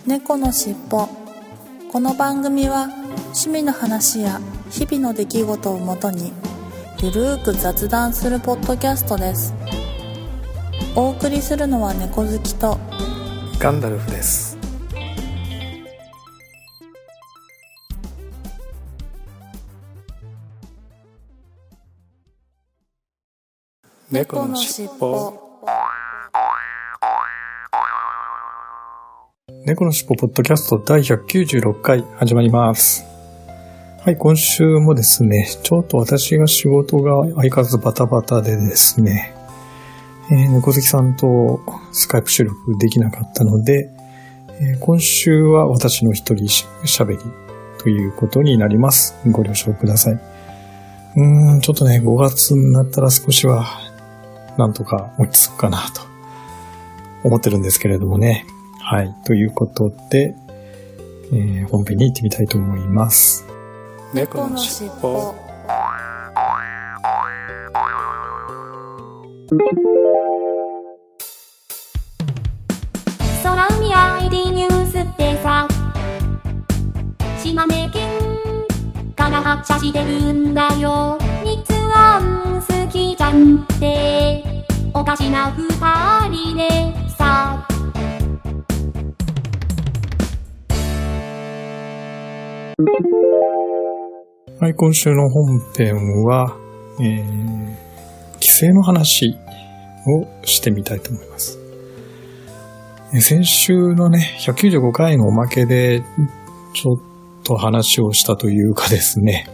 猫のしっぽ。この番組は趣味の話や日々の出来事をもとにゆるーく雑談するポッドキャストです。お送りするのは猫好きとガンダルフです。猫のしっぽ。猫のしっぽポッドキャスト第196回始まります。はい、今週もですね、ちょっと私が仕事が相変わらずバタバタでですね、猫好きさんとスカイプ収録できなかったので、今週は私の一人喋りということになります。ご了承ください。ちょっとね、5月になったら少しはなんとか落ち着くかなと思ってるんですけれどもね。はい。ということで、本編に行ってみたいと思います。猫のしっぽ。 空海 ID ニュースってさ、島根県から発車してるんだよ。日安好きじゃんっておかしな二人でさ。 はい、今週の本編は、帰省の話をしてみたいと思います。先週のね、195回のおまけでちょっと話をしたというかですね、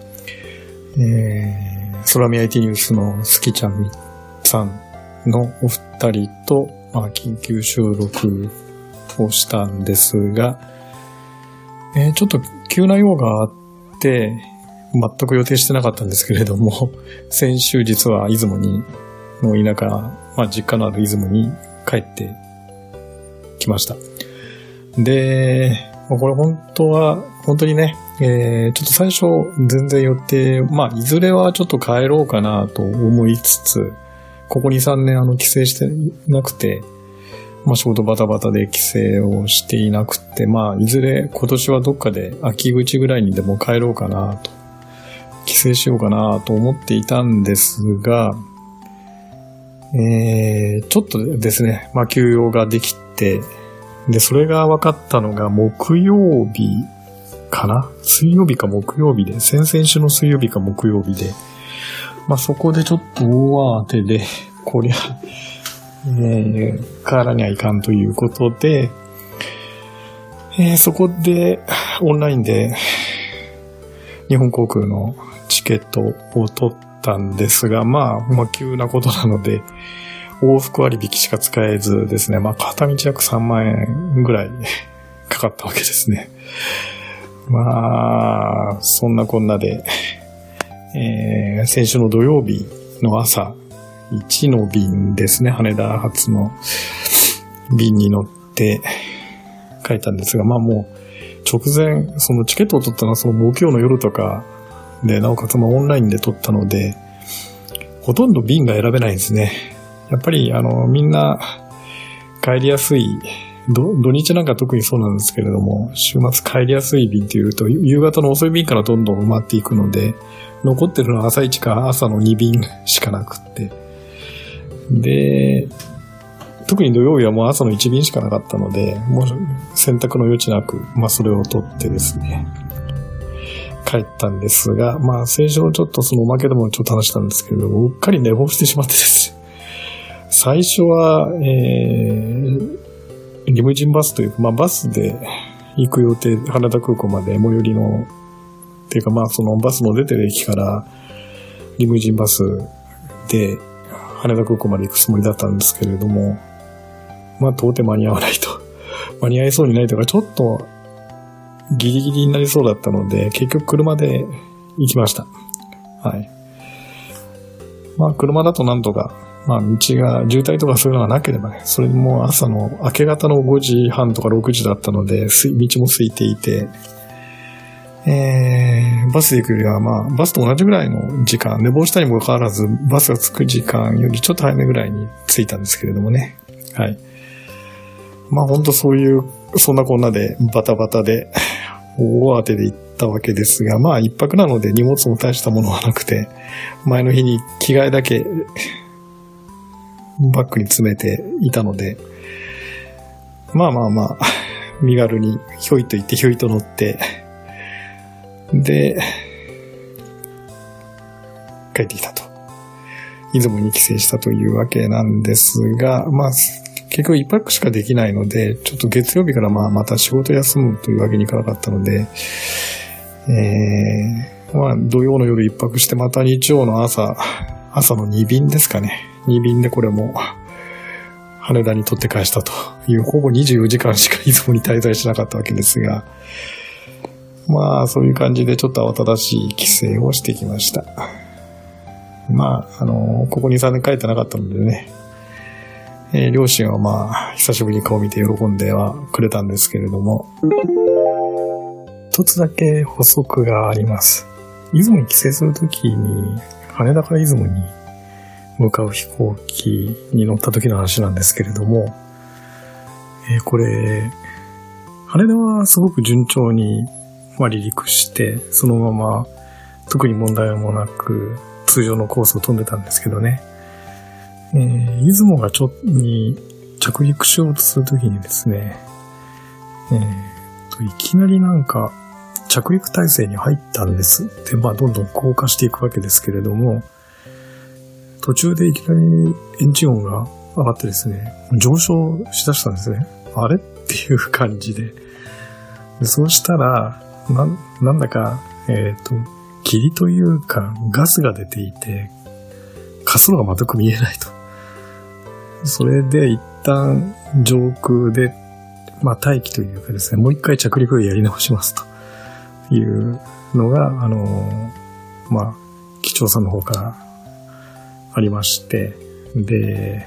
空見 IT ニュースのすきちゃんさんのお二人と、緊急収録をしたんですが、ちょっと急な用があって全く予定してなかったんですけれども、先週実は出雲の田舎、実家のある出雲に帰ってきました。で、これ本当にね、ちょっと最初全然予定、いずれはちょっと帰ろうかなと思いつつ、ここ 2,3 年帰省してなくて、仕事バタバタで帰省をしていなくて、いずれ今年はどっかで秋口ぐらいにでも帰ろうかなと、帰省しようかなと思っていたんですが、ちょっとですね、休養ができて、で、それが分かったのが木曜日かな？水曜日か木曜日で、先々週の水曜日か木曜日で、そこでちょっと大慌てで、こりゃ、帰らにはいかんということで、そこでオンラインで日本航空のチケットを取ったんですが、急なことなので往復割引しか使えずですね、片道約3万円ぐらいかかったわけですね。そんなこんなで、先週の土曜日の朝1の便ですね、羽田発の便に乗って帰ったんですが、もう直前、そのチケットを取ったのはその木曜の夜とかで、なおかつオンラインで取ったので、ほとんど便が選べないんですね。やっぱりみんな帰りやすい、土日なんか特にそうなんですけれども、週末帰りやすい便っていうと夕方の遅い便からどんどん埋まっていくので、残ってるのは朝1か朝の2便しかなくって、で、特に土曜日はもう朝の1便しかなかったので、もう選択の余地なく、それを取ってですね、帰ったんですが、先週ちょっとそのおまけでもちょっと話したんですけれども、うっかり寝坊してしまってですね、最初は、リムジンバスというか、バスで行く予定、羽田空港まで最寄りの、っていうかそのバスの出てる駅からリムジンバスで羽田空港まで行くつもりだったんですけれども、到底間に合わないと。間に合いそうにないというか、ちょっとギリギリになりそうだったので、結局車で行きました。はい。車だとなんとか、道が、渋滞とかそういうのがなければね、それにもう朝の明け方の5時半とか6時だったので、道も空いていて、バスで行くよりは、バスと同じぐらいの時間、寝坊したにもかかわらず、バスが着く時間よりちょっと早めぐらいに着いたんですけれどもね。はい。 まあほんとそんなこんなでバタバタで大慌てで行ったわけですが、まあ一泊なので荷物も大したものはなくて、前の日に着替えだけバッグに詰めていたので、まあ身軽にひょいと行ってひょいと乗って、で、帰ってきたと。出雲に帰省したというわけなんですが、まあ、結局一泊しかできないので、ちょっと月曜日からまた仕事休むというわけにいかなかったので、まあ土曜の夜一泊してまた日曜の朝の2便ですかね。2便でこれも羽田に取って返したという、ほぼ24時間しか出雲に滞在しなかったわけですが、まあそういう感じでちょっと慌ただしい帰省をしてきました。まあここ2、3年帰ってなかったのでね、両親はまあ久しぶりに顔見て喜んではくれたんですけれども、一つだけ補足があります。出雲に帰省するときに羽田から出雲に向かう飛行機に乗った時の話なんですけれども、これ羽田はすごく順調に離陸して、そのまま特に問題もなく通常のコースを飛んでたんですけどね、出雲がに着陸しようとするときにですね、いきなりなんか着陸態勢に入ったんです。で、まあどんどん降下していくわけですけれども、途中でいきなりエンジン音が上がってですね、上昇しだしたんですね。あれっていう感じで。そうしたら、なんだか、霧というかガスが出ていて、滑走路が全く見えないと。それで一旦上空で、まあ待機というかですね、もう一回着陸をやり直しますというのが、まあ、機長さんの方からありまして、で、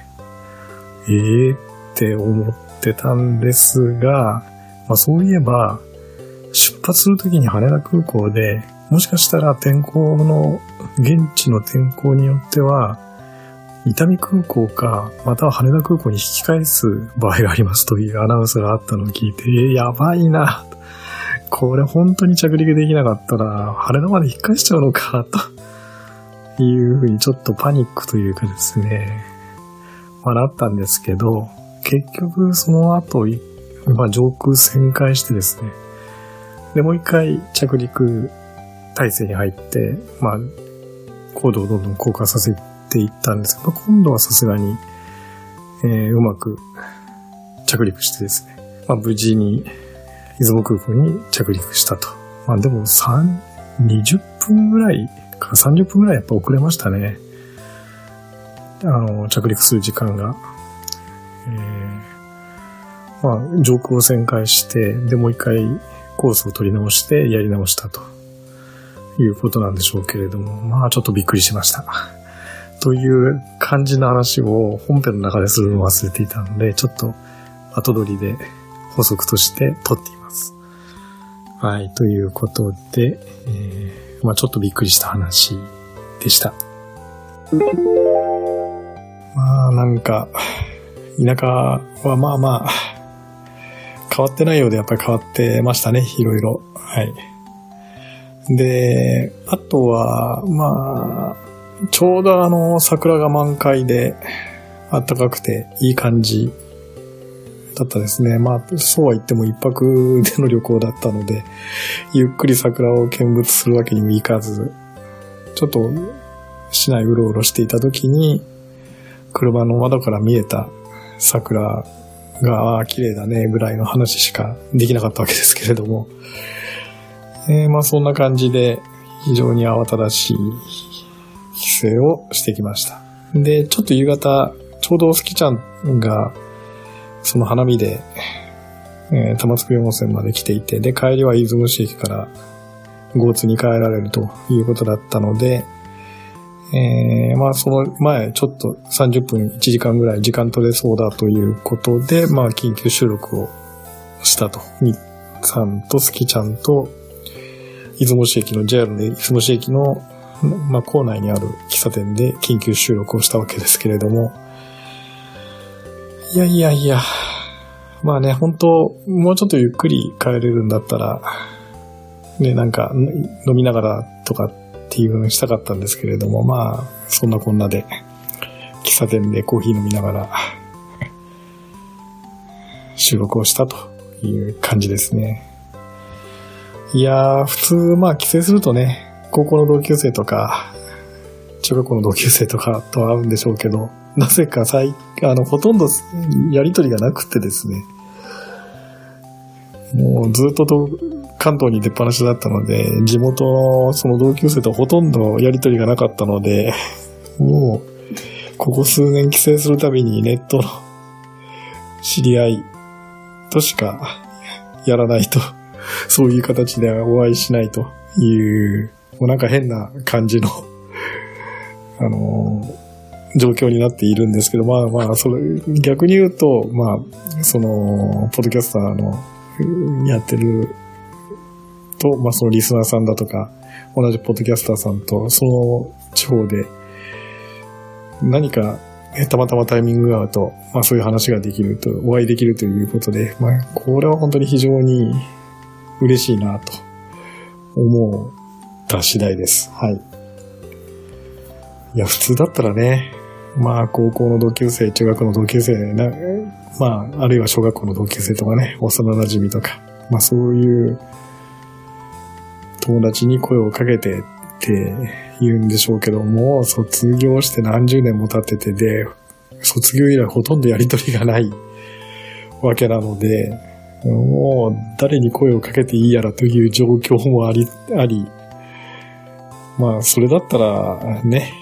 って思ってたんですが、まあそういえば、出発するときに羽田空港で、もしかしたら現地の天候によっては、伊丹空港か、または羽田空港に引き返す場合がありますというアナウンスがあったのを聞いて、やばいな。これ本当に着陸できなかったら、羽田まで引き返しちゃうのか、というふうにちょっとパニックというかですね、まあなったんですけど、結局その後、まあ上空旋回してですね、で、もう一回着陸体制に入って、まあ、高度をどんどん降下させていったんですけど、今度はさすがに、うまく着陸してですね、まあ無事に出雲空港に着陸したと。まあでも20分ぐらいか30分ぐらいやっぱ遅れましたね。着陸する時間が。まあ上空を旋回して、でもう一回コースを取り直してやり直したということなんでしょうけれども、まあちょっとびっくりしました。という感じの話を本編の中でするのを忘れていたので、ちょっと後取りで補足として撮っています。はい、ということで、まあちょっとびっくりした話でした。まあなんか、田舎はまあまあ、変わってないようでやっぱり変わってましたね、いろいろ。はい。で、あとは、まあ、ちょうど桜が満開で、暖かくていい感じだったですね。まあ、そうは言っても一泊での旅行だったので、ゆっくり桜を見物するわけにもいかず、ちょっと市内うろうろしていた時に、車の窓から見えた桜が綺麗だねぐらいの話しかできなかったわけですけれども、まあそんな感じで非常に慌ただしい帰省をしてきました。で、ちょっと夕方、ちょうどスキちゃんがその花見で、玉造温泉まで来ていて、で、帰りは出雲市駅から豪津に帰られるということだったので、まあその前ちょっと30分1時間ぐらい時間取れそうだということで、まあ緊急収録をしたと。みっさんとスキちゃんと出雲市駅の JR で出雲市駅の、まあ構内にある喫茶店で緊急収録をしたわけですけれども、いや、 まあね、本当もうちょっとゆっくり帰れるんだったら、ね、なんか飲みながらとかっていうのにしたかったんですけれども、まあ、そんなこんなで、喫茶店でコーヒー飲みながら、収録をしたという感じですね。いやー、普通、まあ、帰省するとね、高校の同級生とか、中学校の同級生とかと会うんでしょうけど、なぜかほとんどやりとりがなくてですね、もうずっと関東に出っ放しだったので、地元のその同級生とほとんどやりとりがなかったので、もう、ここ数年帰省するたびにネットの知り合いとしかやらないと、そういう形でお会いしないという、もうなんか変な感じの、状況になっているんですけど、まあまあ、逆に言うと、まあ、ポッドキャスターのやってると、まあそのリスナーさんだとか、同じポッドキャスターさんと、その地方で何か、たまたまタイミングが合うと、まあそういう話ができると、お会いできるということで、まあこれは本当に非常に嬉しいなと思った次第です。はい。いや、普通だったらね、まあ高校の同級生、中学の同級生、まああるいは小学校の同級生とかね、幼馴染とか、まあそういう友達に声をかけてって言うんでしょうけども、卒業して何十年も経っててで、卒業以来ほとんどやりとりがないわけなので、もう誰に声をかけていいやらという状況もあり、まあそれだったらね、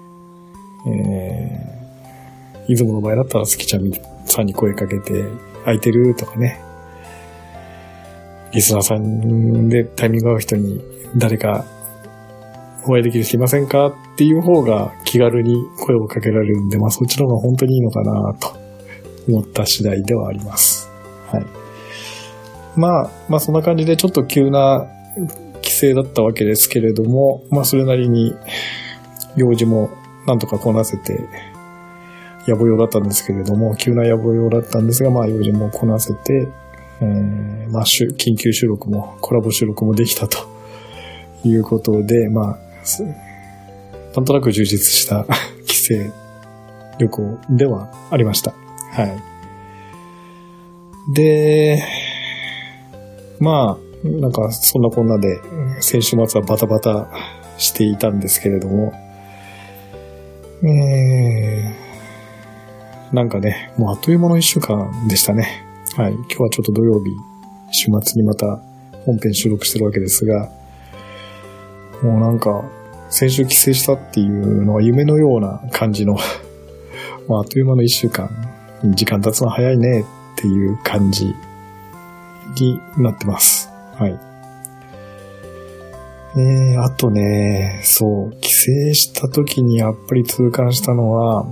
出雲の場合だったら好きちゃんさんに声かけて空いてるとかね、リスナーさんでタイミング合う人に誰かお会いできる人いませんかっていう方が気軽に声をかけられるんで、まあそっちの方が本当にいいのかなと思った次第ではあります。はい。まあそんな感じでちょっと急な帰省だったわけですけれども、まあそれなりに用事もなんとかこなせて、野暮用だったんですけれども、急な野暮用だったんですが、まあ用事もこなせて、まあ緊急収録もコラボ収録もできたということで、まあなんとなく充実した帰省旅行ではありました。はい。で、まあなんかそんなこんなで先週末はバタバタしていたんですけれども、なんかね、もうあっという間の一週間でしたね。はい。今日はちょっと土曜日、週末にまた本編収録してるわけですが、もうなんか、先週帰省したっていうのは夢のような感じの、まあ、あっという間の一週間、時間経つの早いねっていう感じになってます。はい。あとね、そう、帰省した時にやっぱり痛感したのは、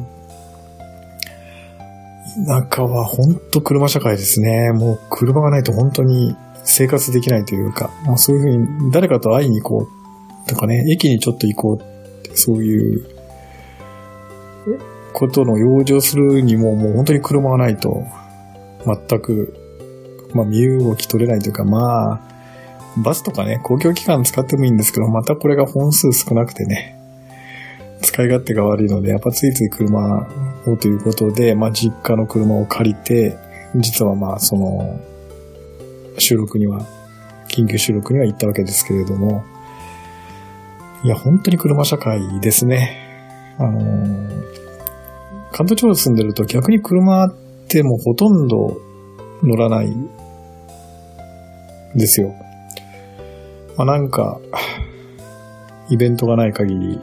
田舎は本当車社会ですね。もう車がないと本当に生活できないというか、もうそういうふうに誰かと会いに行こうとかね、駅にちょっと行こうって、そういうことの用事をするにももう本当に車がないと全く、まあ身動き取れないというか、まあバスとかね、公共機関使ってもいいんですけど、またこれが本数少なくてね、使い勝手が悪いので、やっぱついつい車をということで、まあ実家の車を借りて、実はまあその収録には、緊急収録には行ったわけですけれども、いや本当に車社会ですね。関東地方に住んでると逆に車ってもうほとんど乗らないですよ。まあなんかイベントがない限り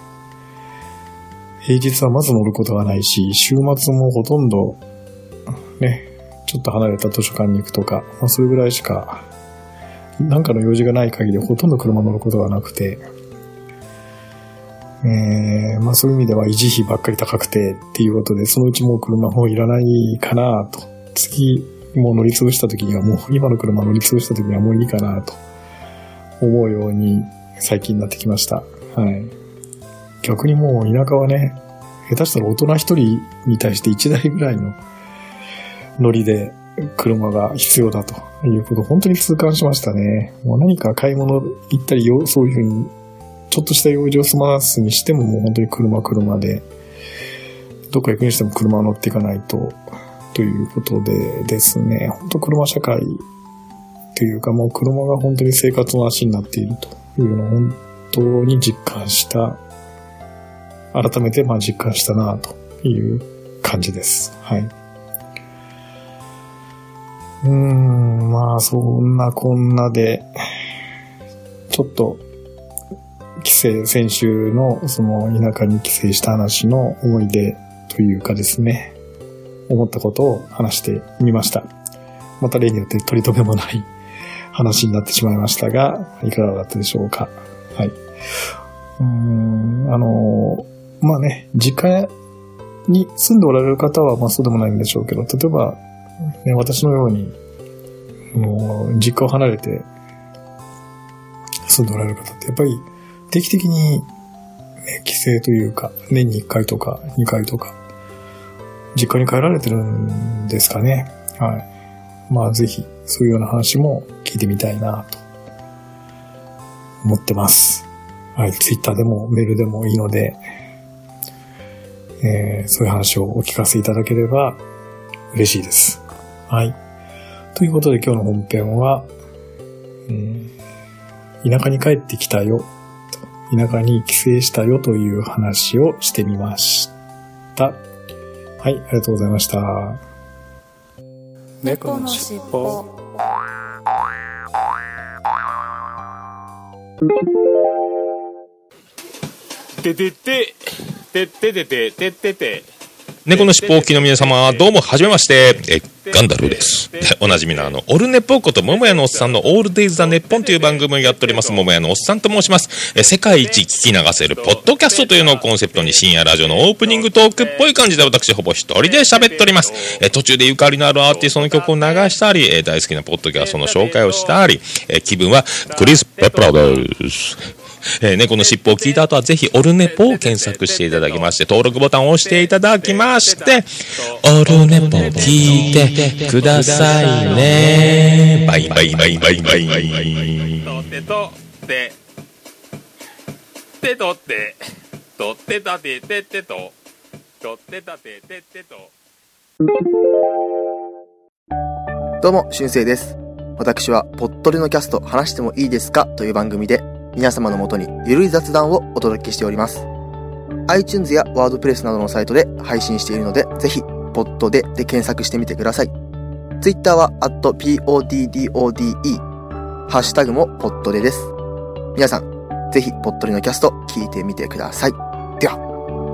平日はまず乗ることがないし、週末もほとんどね、ちょっと離れた図書館に行くとか、まあそれぐらいしかなんかの用事がない限りほとんど車乗ることがなくて、まあそういう意味では維持費ばっかり高くてっていうことで、そのうちもう車もういらないかなと、次もう乗り潰した時にはもう今の車乗り潰した時にはもういいかなと思うように最近になってきました。はい。逆にもう田舎はね、下手したら大人一人に対して1台ぐらいの乗りで車が必要だということを本当に痛感しましたね。もう何か買い物行ったり、そういうふうにちょっとした用事を済ますにしても、もう本当に車で、どっか行くにしても車を乗っていかないということでですね、本当車社会というか、もう車が本当に生活の足になっているというのを本当に実感した、改めて実感したなという感じです。はい。そんなこんなで、ちょっと、先週のその田舎に帰省した話の思い出というかですね、思ったことを話してみました。また例によって取り留めもない話になってしまいましたが、いかがだったでしょうか。はい。実家に住んでおられる方はそうでもないんでしょうけど、例えば、ね、私のように、実家を離れて住んでおられる方って、やっぱり定期的に、帰省というか、年に1回とか2回とか、実家に帰られてるんですかね。はい。ぜひ、そういうような話も聞いてみたいなと思ってます。はい。ツイッターでもメールでもいいので、そういう話をお聞かせいただければ嬉しいです。はい。ということで今日の本編は、田舎に帰ってきたよ、田舎に帰省したよという話をしてみました。はい、ありがとうございました。 猫のしっぽ。 てててててててててて。 猫のしっぽお聞きの皆様、どうもはじめまして、ガンダルです。おなじみのオルネポこと桃屋のおっさんのオールデイズ・ザ・ネッポンという番組をやっております桃屋のおっさんと申します。世界一聞き流せるポッドキャストというのをコンセプトに深夜ラジオのオープニングトークっぽい感じで私ほぼ一人で喋っております。途中でゆかりのあるアーティストの曲を流したり、大好きなポッドキャストの紹介をしたり、気分はクリス・ペプラです。猫のしっぽを聞いた後はぜひオルネポを検索していただきまして登録ボタンを押していただきましてオルネポ聞いてくださいね。バイバイバイバイバイバイ。 てとててとてとてたてててととてたてててと。 どうもしゅんせいです。私はぽっとりのキャスト話してもいいですかという番組で皆様のもとにゆるい雑談をお届けしております。 iTunes やワードプレスなどのサイトで配信しているのでぜひポッドで検索してみてください。 Twitter は@PODDODE ハッシュタグもポッドでです。皆さんぜひぽっとりのキャスト聞いてみてください。では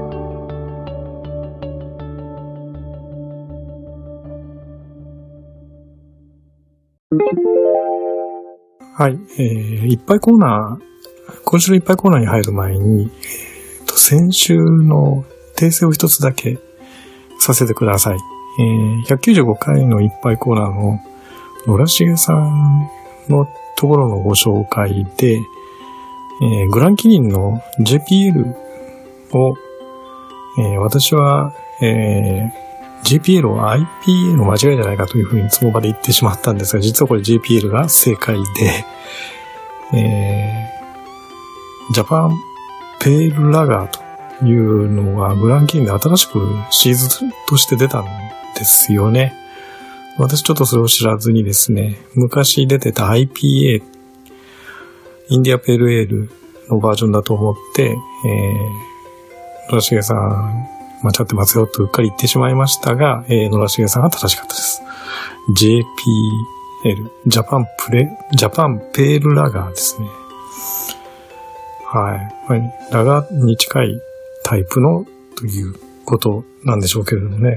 はい。いっぱいコーナー、今週のいっぱいコーナーに入る前に、先週の訂正を一つだけさせてください。195回のいっぱいコーナーの野良重さんのところのご紹介で、グランキリンの JPL を、私は、GPL を IPA の間違いじゃないかというふうにその場で言ってしまったんですが、実はこれ GPL が正解で、ジャパンペールラガーというのがグランキリンで新しくシーズンとして出たんですよね。私ちょっとそれを知らずにですね、昔出てた IPA、インディアペールエールのバージョンだと思って、野良重さん、間違ってますよとうっかり言ってしまいましたが、野良重さんが正しかったです。JPL、ジャパンペールラガーですね。はい。ラガーに近いタイプのということなんでしょうけれどもね。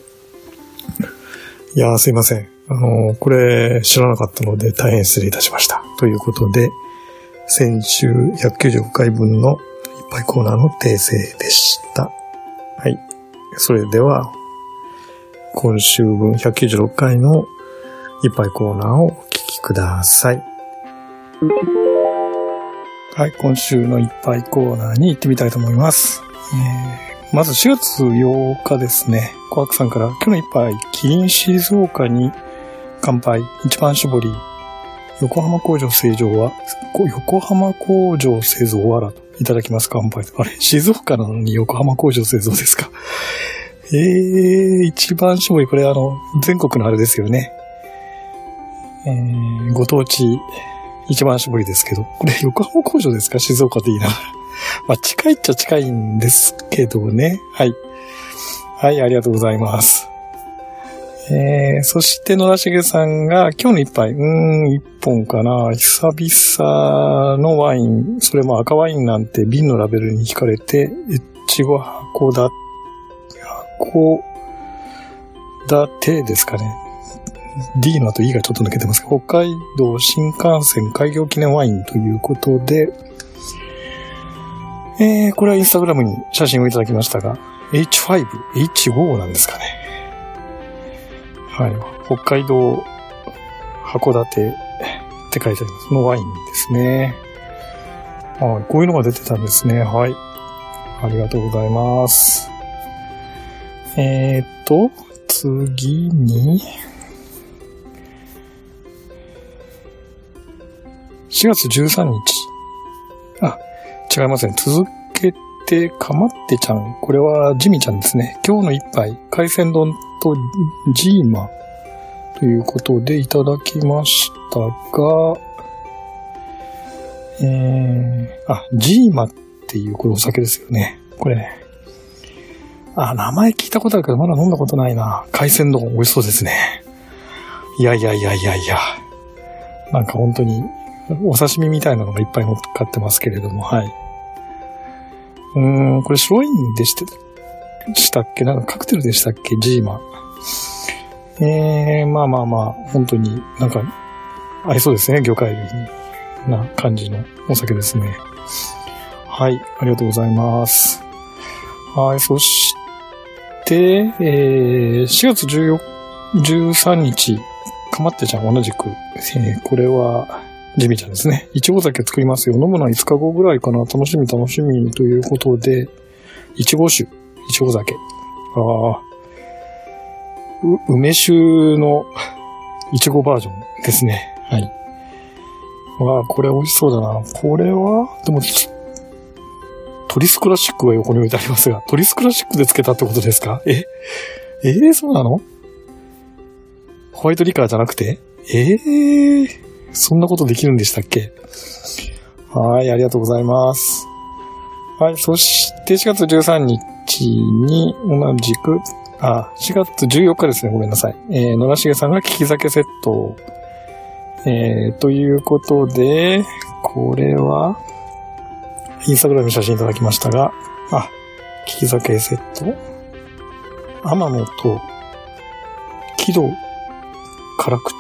いやーすいません。これ知らなかったので大変失礼いたしました。ということで、先週195回分のいっぱいコーナーの訂正でした。はい。それでは、今週分196回のいっぱいコーナーをお聞きください。はい、今週のいっぱいコーナーに行ってみたいと思います。まず4月8日ですね、コアクさんから今日のいっぱい、キリン静岡に乾杯。一番搾り。横浜工場製造は、横浜工場製造わらと。いただきます。乾杯。あれ静岡なのに横浜工場製造ですか。一番搾り。これ全国のあれですよね。ご当地一番搾りですけど。これ横浜工場ですか？静岡でいいな。まあ、近いっちゃ近いんですけどね。はい。はい、ありがとうございます。そして野田茂さんが今日の一杯、一本かな。久々のワイン、それも赤ワインなんて瓶のラベルに惹かれて、越後函館ですかね。D の後 E がちょっと抜けてますが、北海道新幹線開業記念ワインということで、これはインスタグラムに写真をいただきましたが、H5、H5 なんですかね。はい。北海道函館って書いてあります。のワインですね。はい。こういうのが出てたんですね。はい。ありがとうございます。次に、4月13日。違いません。続けて、かまってちゃん。これはジミちゃんですね。今日の一杯、海鮮丼とジーマということでいただきましたが、ジーマっていうこれお酒ですよね。これね。名前聞いたことあるけどまだ飲んだことないな。海鮮丼美味しそうですね。いや。なんか本当にお刺身みたいなのがいっぱい乗っかってますけれども、はい。これ白ワインでしたっけ？なんかカクテルでしたっけ？ジーマ。まあ、本当になんか合いそうですね。魚介類な感じのお酒ですね。はい、ありがとうございます。はい、そして、4月13日、かまってちゃん同じく、これは、ジミちゃんですね。いちご酒作りますよ。飲むのは5日後ぐらいかな。楽しみということで、いちご酒、いちご酒。梅酒のいちごバージョンですね。はい。これ美味しそうだな。これは、でも、トリスクラシックが横に置いてありますが、トリスクラシックでつけたってことですか？そうなの？ホワイトリカーじゃなくて？そんなことできるんでしたっけ？はい、ありがとうございます。はい、そして4月13日に同じく、4月14日ですね、ごめんなさい。野良重さんが利き酒セット、ということで、これは、インスタグラムに写真いただきましたが、利き酒セット、天野と、木戸、辛口、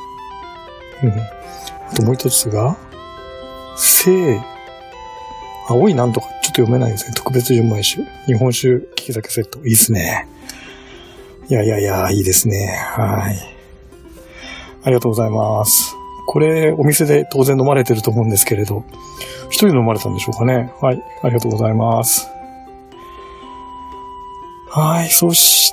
あともう一つが、青いなんとか、ちょっと読めないですね。特別純米酒。日本酒、利き酒セット。いいですね。いや、いいですね。はい。ありがとうございます。これ、お店で当然飲まれてると思うんですけれど、一人で飲まれたんでしょうかね。はい。ありがとうございます。はい。そして、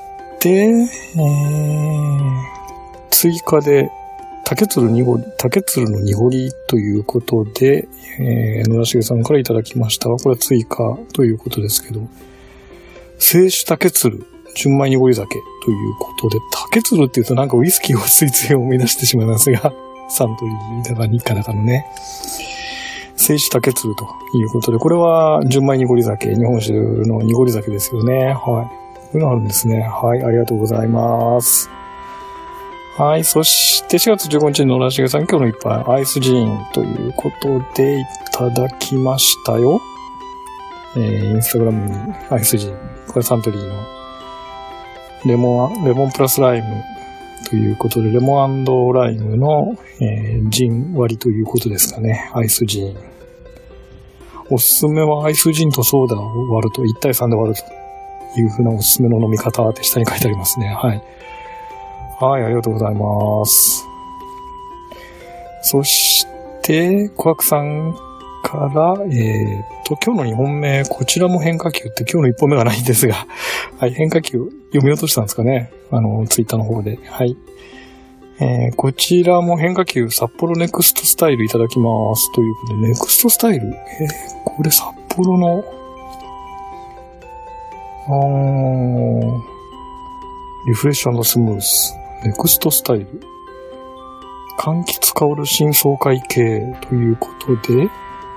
追加で、竹鶴の濁りということで、野良重さんからいただきましたが、これは追加ということですけど、清酒竹鶴、純米濁り酒ということで、竹鶴って言うとなんかウイスキーをついつい思い出してしまいますが、サントリーだか日課だかのね、清酒竹鶴ということで、これは純米濁り酒、日本酒の濁り酒ですよね。はい。こういうのあるんですね。はい、ありがとうございます。はい。そして、4月15日の野良重さん、今日の一杯、アイスジーンということでいただきましたよ。インスタグラムにアイスジーン。これサントリーのレモンプラスライムということで、レモン&ライムの、ジン割りということですかね。アイスジーン。おすすめはアイスジンとソーダを割ると、1対3で割るという風なおすすめの飲み方って下に書いてありますね。はい。はい、ありがとうございます。そして、小悪さんから、今日の2本目、こちらも変化球って今日の1本目がないんですが、はい、変化球読み落としたんですかね。ツイッターの方で。はい。 こちらも変化球札幌ネクストスタイルいただきます。ということで、ネクストスタイルこれ札幌の、リフレッシュ&スムース。ネクストスタイル。柑橘香る新爽快系ということで、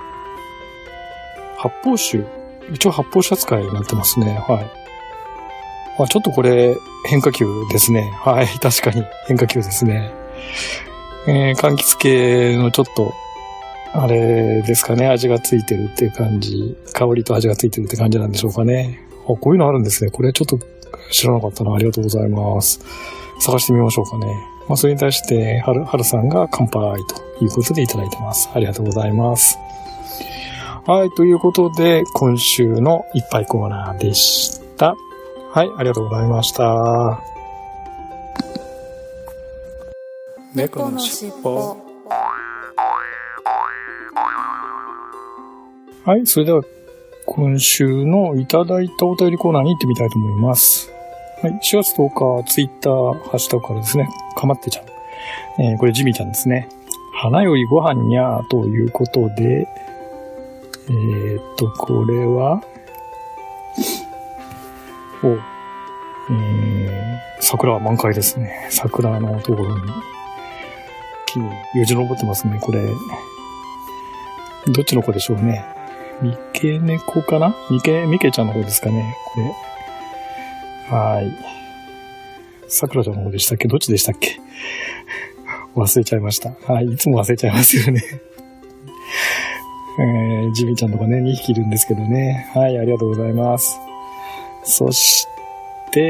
発泡酒。一応発泡酒扱いになってますね。はい。ちょっとこれ、変化球ですね。はい。確かに変化球ですね。柑橘系のちょっと、あれですかね。味がついてるっていう感じ。香りと味がついてるって感じなんでしょうかね。こういうのあるんですね。これちょっと知らなかったな。ありがとうございます。探してみましょうかね。それに対して、はるさんが乾杯ということでいただいてます。ありがとうございます。はい。ということで、今週の一杯コーナーでした。はい。ありがとうございました。 猫のしっぽ。 はい。それでは、今週のいただいたお便りコーナーに行ってみたいと思います。はい。4月10日、ツイッター、ハッシュタグからですね、かまってちゃん。これジミーちゃんですね。花よりご飯にゃーということで、これは、桜は満開ですね。桜のところに、木によじ登ってますね、これ。どっちの子でしょうね。三毛猫かな？三毛ちゃんの方ですかね、これ。はい。桜ちゃんの方でしたっけ？どっちでしたっけ？忘れちゃいました。はい。いつも忘れちゃいますよね。ジミーちゃんとかね、2匹いるんですけどね。はい、ありがとうございます。そして、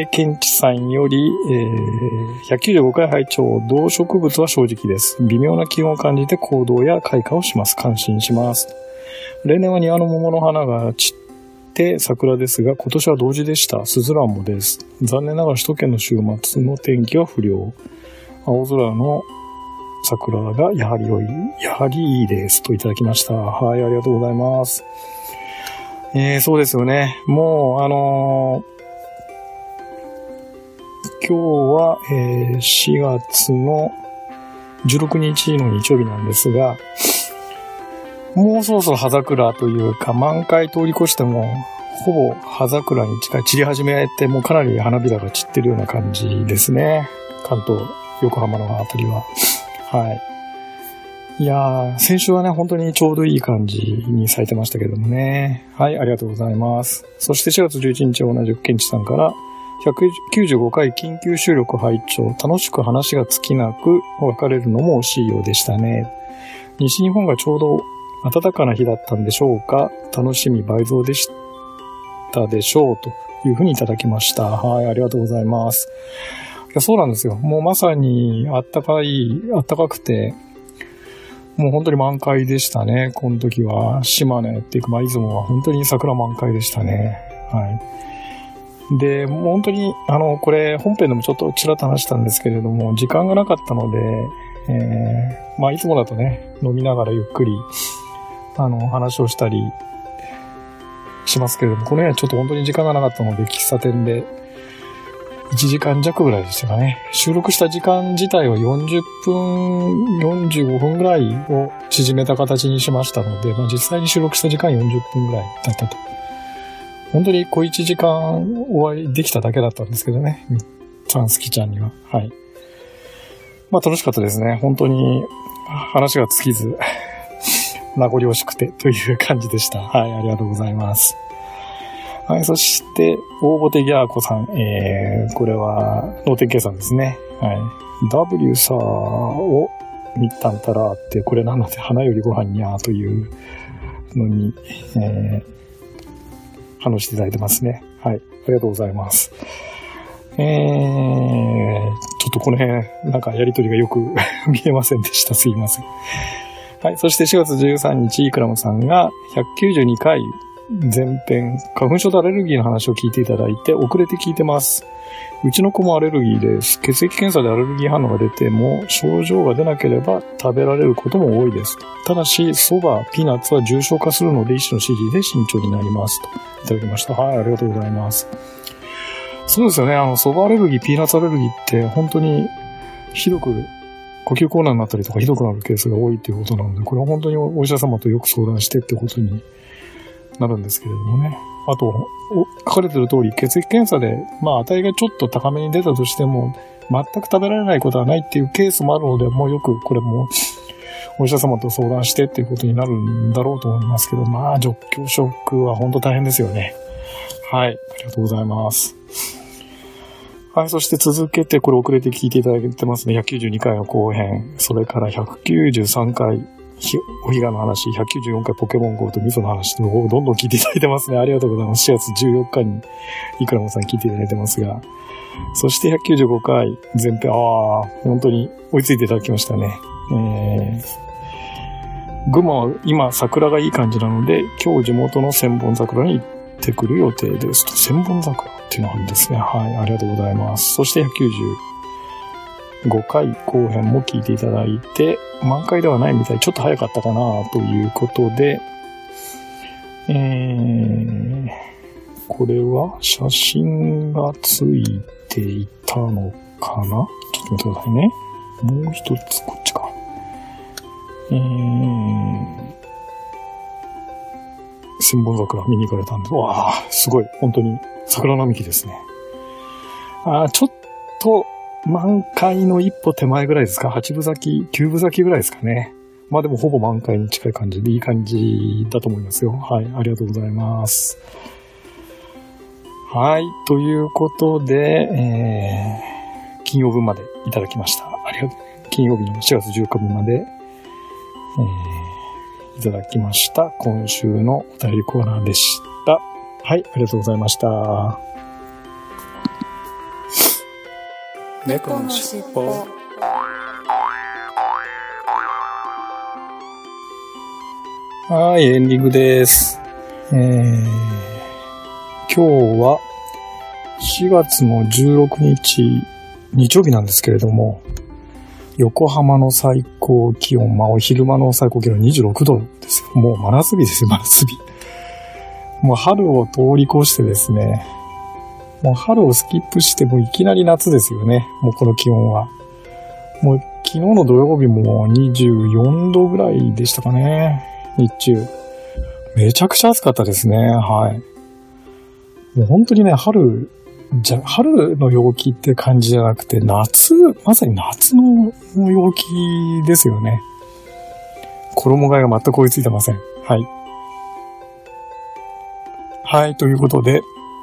ケンチさんより、195回拝聴、動植物は正直です。微妙な気温を感じて行動や開花をします。感心します。例年は庭の桃の花が散って桜ですが、今年は同時でした。スズランもです。残念ながら首都圏の週末の天気は不良。青空の桜がやはりいいですといただきました。はい、ありがとうございます。そうですよね。もう今日は、4月の16日の日曜日なんですが、もうそろそろ葉桜というか満開通り越してもほぼ葉桜に近い、散り始めてもうかなり花びらが散ってるような感じですね。関東、横浜のあたりは。はい。いやー、先週はね、本当にちょうどいい感じに咲いてましたけどもね。はい、ありがとうございます。そして4月11日同じくケンチさんから、195回緊急収録拝聴、楽しく話が尽きなく別れるのも惜しいようでしたね。西日本がちょうど暖かな日だったんでしょうか。楽しみ倍増でしたでしょうというふうにいただきました。はい、ありがとうございます。いや、そうなんですよ。もうまさに暖かくて、もう本当に満開でしたね。この時は島根っていうか、出雲は本当に桜満開でしたね。はい。で、もう本当にこれ本編でもちょっとちらっと話したんですけれども、時間がなかったので、いつもだとね、飲みながらゆっくり話をしたりしますけれども、この辺はちょっと本当に時間がなかったので、喫茶店で1時間弱ぐらいでしたかね。収録した時間自体を40分、45分ぐらいを縮めた形にしましたので、実際に収録した時間40分ぐらいだったと。本当に小1時間お会いできただけだったんですけどね。さんすきちゃんには。はい。楽しかったですね。本当に話が尽きず、名残惜しくてという感じでした。はい、ありがとうございます。はい、そして、大ボテギャーコさん。これは、脳天計算ですね。はい。W さを見たんたらって、これなので、花よりご飯にゃーというのに、反応していただいてますね。はい。ありがとうございます。ちょっとこの辺、なんかやりとりがよく見えませんでした。すいません。はい。そして4月13日、イクラムさんが192回前編、花粉症とアレルギーの話を聞いていただいて、遅れて聞いてます。うちの子もアレルギーです。血液検査でアレルギー反応が出ても、症状が出なければ食べられることも多いです。ただし、蕎麦、ピーナッツは重症化するので、医師の指示で慎重になります。といただきました。はい、ありがとうございます。そうですよね。蕎麦アレルギー、ピーナッツアレルギーって本当にひどく呼吸困難になったりとかひどくなるケースが多いということなので、これは本当にお医者様とよく相談してってことになるんですけれどもね。あと、書かれている通り、血液検査で、値がちょっと高めに出たとしても、全く食べられないことはないっていうケースもあるので、もうよくこれもお医者様と相談してっていうことになるんだろうと思いますけど、除去食は本当大変ですよね。はい、ありがとうございます。はい、そして続けて、これ遅れて聞いていただいてますね。192回の後編、それから193回、お彼岸の話、194回ポケモン GO と味噌の話の方をどんどん聞いていただいてますね。ありがとうございます。4月14日にいくらもさん聞いていただいてますが。そして195回前編、本当に追いついていただきましたね。群馬は今桜がいい感じなので、今日地元の千本桜に行ってくる予定ですと。千本桜っていうのがあるんですね。はい、ありがとうございます。そして195回後編も聞いていただいて、満開ではないみたい、ちょっと早かったかなということで、これは写真がついていたのかな？ちょっと待ってくださいね。もう一つこっちか。千本桜見に行かれたんで、わー、すごい、本当に桜並木ですね。ちょっと満開の一歩手前ぐらいですか？ 8 分咲き、9分咲きぐらいですかね。でもほぼ満開に近い感じでいい感じだと思いますよ。はい、ありがとうございます。はい、ということで、金曜分までいただきました。金曜日の4月14日分まで、いただきました。今週のお便りコーナーでした。はい、ありがとうございました。 猫のしっぽ。 はい、エンディングです。今日は4月の16日、日曜日なんですけれども、横浜の最高気温、お昼間の最高気温26度ですよ。もう真夏日ですよ、真夏日。もう春を通り越してですね、もう春をスキップしてもいきなり夏ですよね。もうこの気温は。もう昨日の土曜日も24度ぐらいでしたかね。日中。めちゃくちゃ暑かったですね。はい。もう本当にね、春の陽気って感じじゃなくて、まさに夏の陽気ですよね。衣替えが全く追いついてません。はい。はい、ということで、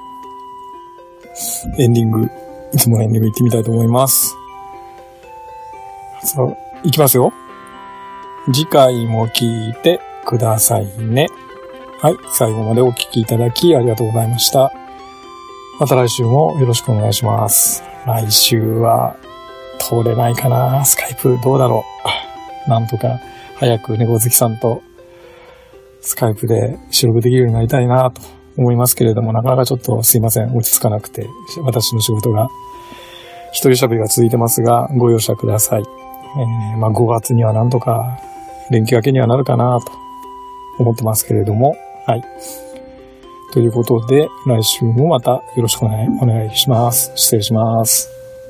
エンディング、いつものエンディング行ってみたいと思います。さあ、行きますよ。次回も聞いてくださいね。はい、最後までお聞きいただきありがとうございました。また来週もよろしくお願いします。来週は通れないかな？スカイプどうだろう？なんとか早く猫好きさんとスカイプで収録できるようになりたいなと思いますけれども、なかなかちょっとすいません。落ち着かなくて、私の仕事が一人喋りが続いてますが、ご容赦ください。5月にはなんとか連休明けにはなるかなと思ってますけれども、はい。ということで、来週もまたよろしくお願いします。失礼します。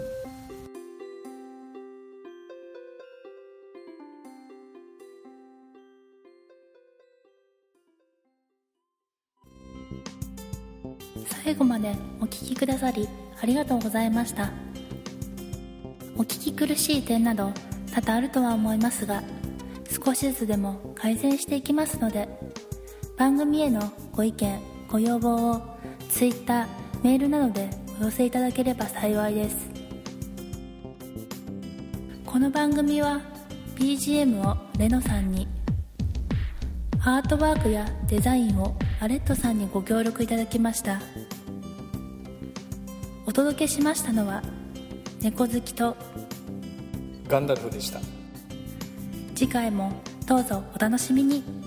最後までお聞きくださりありがとうございました。お聞き苦しい点など多々あるとは思いますが、少しずつでも改善していきますので、番組へのご意見ご要望を Twitter、メールなどでお寄せいただければ幸いです。この番組は BGM をレノさんに、アートワークやデザインをアレットさんにご協力いただきました。お届けしましたのは猫好きとガンダルフでした。 次回もどうぞお楽しみに。